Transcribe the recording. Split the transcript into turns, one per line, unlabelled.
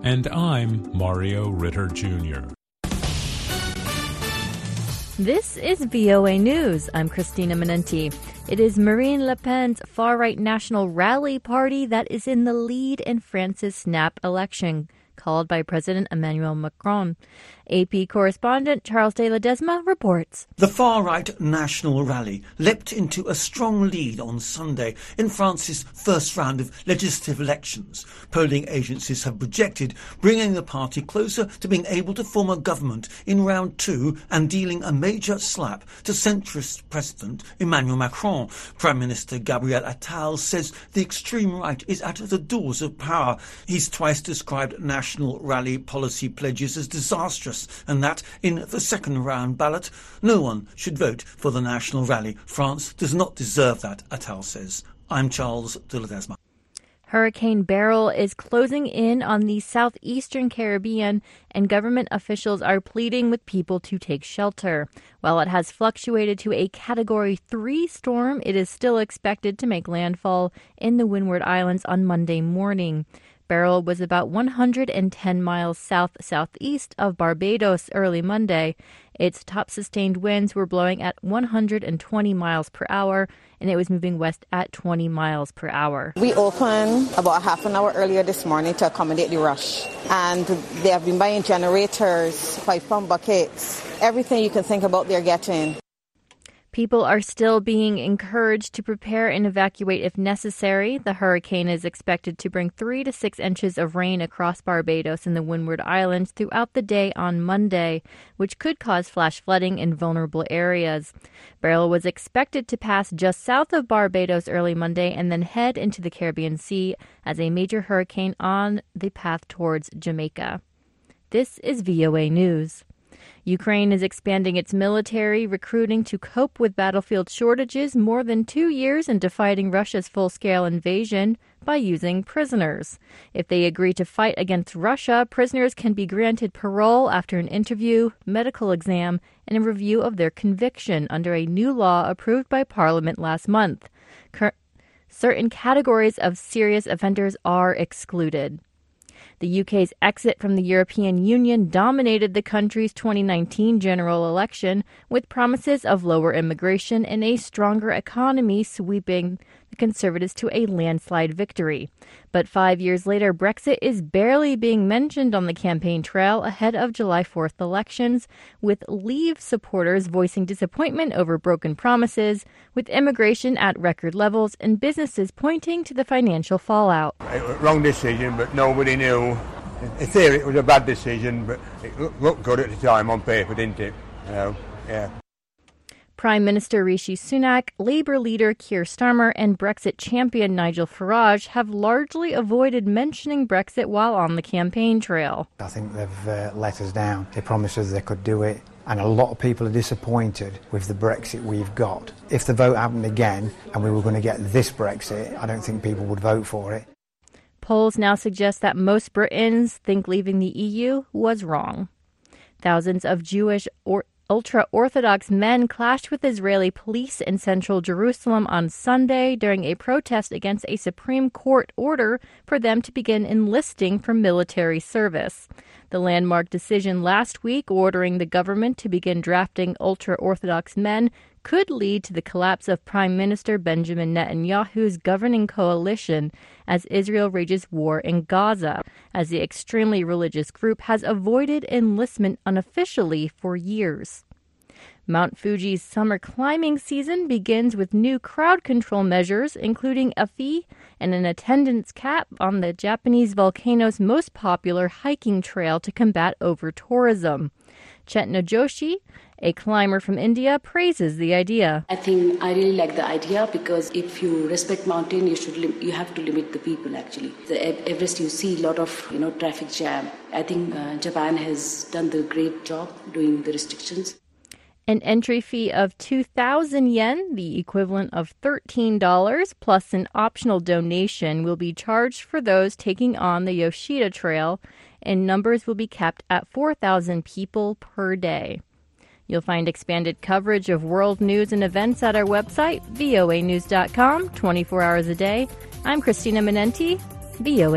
And I'm Mario Ritter Jr.
This is VOA News. I'm Christina Menenti. It is Marine Le Pen's far-right National Rally Party that is in the lead in France's snap election, called by President Emmanuel Macron. AP correspondent Charles de Ledesma reports.
The far-right National Rally leapt into a strong lead on Sunday in France's first round of legislative elections. Polling agencies have projected bringing the party closer to being able to form a government in round two and dealing a major slap to centrist President Emmanuel Macron. Prime Minister Gabriel Attal says the extreme right is at the doors of power. He's twice described National Rally policy pledges as disastrous, and that in the second round ballot, no one should vote for the National Rally. France does not deserve that, Attal says. I'm Charles de Ledesma.
Hurricane Beryl is closing in on the southeastern Caribbean, and government officials are pleading with people to take shelter. While it has fluctuated to a Category 3 storm, it is still expected to make landfall in the Windward Islands on Monday morning. Beryl was about 110 miles south-southeast of Barbados early Monday. Its top sustained winds were blowing at 120 miles per hour, and it was moving west at 20 miles per hour.
We opened about half an hour earlier this morning to accommodate the rush, and they have been buying generators, 5-pound buckets, everything you can think about they're getting.
People are still being encouraged to prepare and evacuate if necessary. The hurricane is expected to bring 3 to 6 inches of rain across Barbados and the Windward Islands throughout the day on Monday, which could cause flash flooding in vulnerable areas. Beryl was expected to pass just south of Barbados early Monday and then head into the Caribbean Sea as a major hurricane on the path towards Jamaica. This is VOA News. Ukraine is expanding its military recruiting to cope with battlefield shortages more than 2 years into fighting Russia's full-scale invasion by using prisoners. If they agree to fight against Russia, prisoners can be granted parole after an interview, medical exam, and a review of their conviction under a new law approved by Parliament last month. Certain categories of serious offenders are excluded. The UK's exit from the European Union dominated the country's 2019 general election, with promises of lower immigration and a stronger economy sweeping the Conservatives to a landslide victory. But 5 years later, Brexit is barely being mentioned on the campaign trail ahead of July 4th elections, with Leave supporters voicing disappointment over broken promises, with immigration at record levels and businesses pointing to the financial fallout.
It was a wrong decision, but nobody knew. In theory, it was a bad decision, but it looked good at the time on paper, didn't it? Yeah.
Prime Minister Rishi Sunak, Labour leader Keir Starmer, and Brexit champion Nigel Farage have largely avoided mentioning Brexit while on the campaign trail.
I think they've let us down. They promised us they could do it, and a lot of people are disappointed with the Brexit we've got. If the vote happened again and we were going to get this Brexit, I don't think people would vote for it.
Polls now suggest that most Britons think leaving the EU was wrong. Thousands of Jewish ultra-Orthodox men clashed with Israeli police in central Jerusalem on Sunday during a protest against a Supreme Court order for them to begin enlisting for military service. The landmark decision last week ordering the government to begin drafting ultra-Orthodox men could lead to the collapse of Prime Minister Benjamin Netanyahu's governing coalition as Israel rages war in Gaza, as the extremely religious group has avoided enlistment unofficially for years. Mount Fuji's summer climbing season begins with new crowd control measures, including a fee and an attendance cap on the Japanese volcano's most popular hiking trail to combat over-tourism. Chetna Joshi, a climber from India, praises the idea.
I think I really like the idea because if you respect mountain, you have to limit the people actually. The Everest, you see a lot of traffic jam. I think Japan has done the great job doing the restrictions.
An entry fee of 2,000 yen, the equivalent of $13, plus an optional donation will be charged for those taking on the Yoshida Trail, and numbers will be capped at 4,000 people per day. You'll find expanded coverage of world news and events at our website, voanews.com, 24 hours a day. I'm Christina Menenti, VOA.